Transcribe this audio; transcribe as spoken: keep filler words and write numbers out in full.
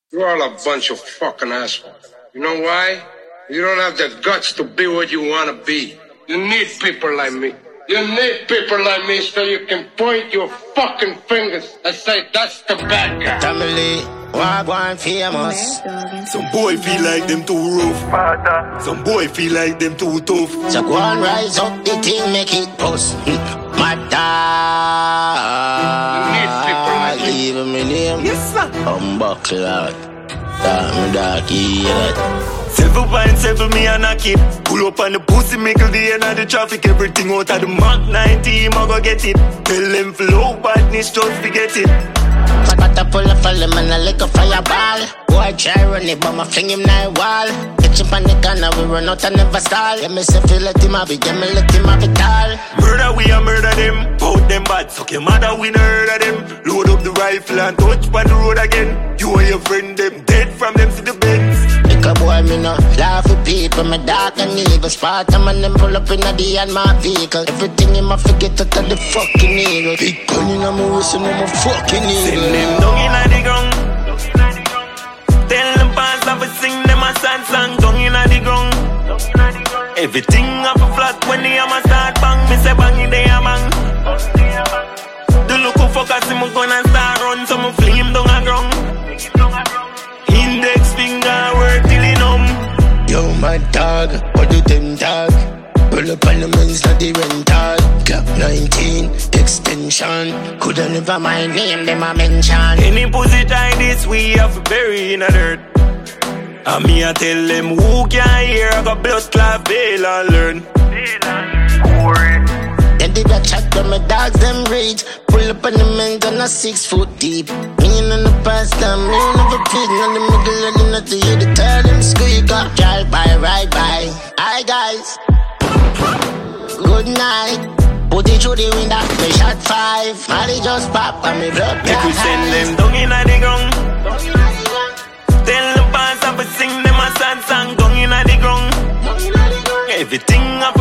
You're all a bunch of fucking assholes. You know why? You don't have the guts to be what you want to be. You need people like me. You need people like me so you can point your fucking fingers and say, that's the bad guy. Family, Wagwan famous. Some boy feel like them too rough. Some boy feel like them too tough. So go and rise up the thing, make it bust. My dad. You need people like me. Leave me name. Yes, sir. Humbuckle out. Dark me dark, yeah. Seven point seven me and I keep pull up on the pussy, make the end of the traffic. Everything out of the Mach nineteen, I go get it. Tell them flow badness, just forget it. But I pull up all them and I like a fireball. Boy try run it, but I fling him nine wall. Catch him on the corner, we run out and never stall. Let me say feel let him have it, let me let him have it all. Murder we a murder them, bout them bad. Suck your mother, we no heard of them. Load up the rifle and touch on the road again. You and your friend them dead from them to the beds. Because boy me no laugh with people, me dark and evil. Spot them and them pull up in the D and my vehicle. Everything in my forget out of the fucking eagle. Big gun in my whistle, I'm a fucking eagle. Send them down inna the ground. Tell them pass off and sing them a sad song. Down inna the ground. Everything up a flat when the hammer start bang. Me say bang in the bang. The look who focus him gonna start run. So me fling him down a ground. Index finger work till he numb. Yo my dog, what do them dog? Pull up on the men's not the rental. Cap nineteen, extension. Coulda never mind name, them a mention. Any pussy tie this, we have to bury in the dirt. And me a tell them who can hear, I got blood clot, bail and learn. Then did I chat with my dogs, them rage. Pull up on the men, gonna six foot deep. Me in the past time, me never played in the middle of the night to hear the tell them squeak up. Drive by, ride by. Hi guys. Good night. Put it through the window, me shot five. Molly just pop and me blood Make we send them down inna the ground. Tell them pass up and sing them a sad song. Down inna the ground. Everything up